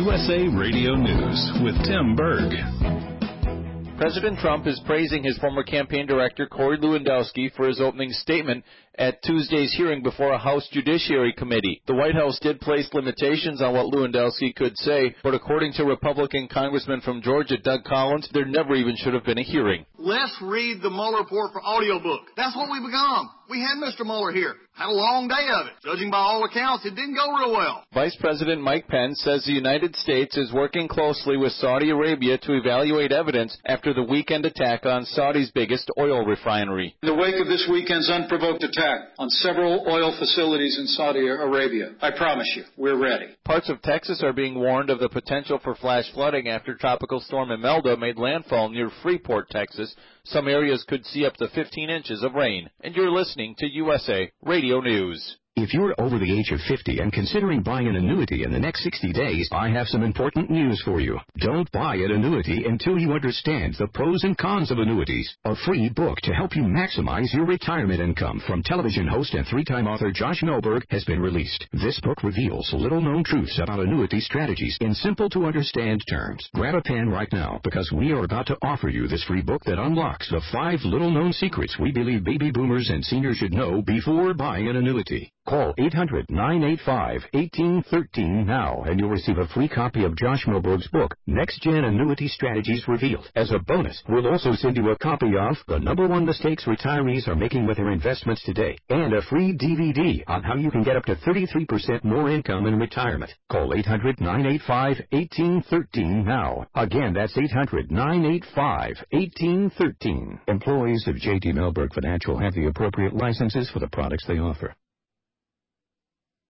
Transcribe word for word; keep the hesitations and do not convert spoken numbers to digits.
U S A Radio News with Tim Berg. President Trump is praising his former campaign director, Corey Lewandowski, for his opening statement at Tuesday's hearing before a House Judiciary Committee. The White House did place limitations on what Lewandowski could say, but according to Republican Congressman from Georgia, Doug Collins, there never even should have been a hearing. Let's read the Mueller report for audiobook. That's what we become. We had Mister Mueller here. Had a long day of it. Judging by all accounts, it didn't go real well. Vice President Mike Pence says the United States is working closely with Saudi Arabia to evaluate evidence after the weekend attack on Saudi's biggest oil refinery. In the wake of this weekend's unprovoked attack on several oil facilities in Saudi Arabia, I promise you, we're ready. Parts of Texas are being warned of the potential for flash flooding after Tropical Storm Imelda made landfall near Freeport, Texas. Some areas could see up to fifteen inches of rain. And you're listening to U S A Radio News. If you're over the age of fifty and considering buying an annuity in the next sixty days, I have some important news for you. Don't buy an annuity until you understand the pros and cons of annuities. A free book to help you maximize your retirement income from television host and three-time author Josh Melberg has been released. This book reveals little-known truths about annuity strategies in simple-to-understand terms. Grab a pen right now because we are about to offer you this free book that unlocks the five little-known secrets we believe baby boomers and seniors should know before buying an annuity. Call eight hundred, nine eight five, one eight one three now, and you'll receive a free copy of Josh Melberg's book, Next Gen Annuity Strategies Revealed. As a bonus, we'll also send you a copy of The Number One Mistakes Retirees Are Making with Their Investments Today, and a free D V D on how you can get up to thirty-three percent more income in retirement. Call eight hundred, nine eight five, one eight one three now. Again, that's eight hundred, nine eight five, one eight one three. Employees of J D Melberg Financial have the appropriate licenses for the products they offer.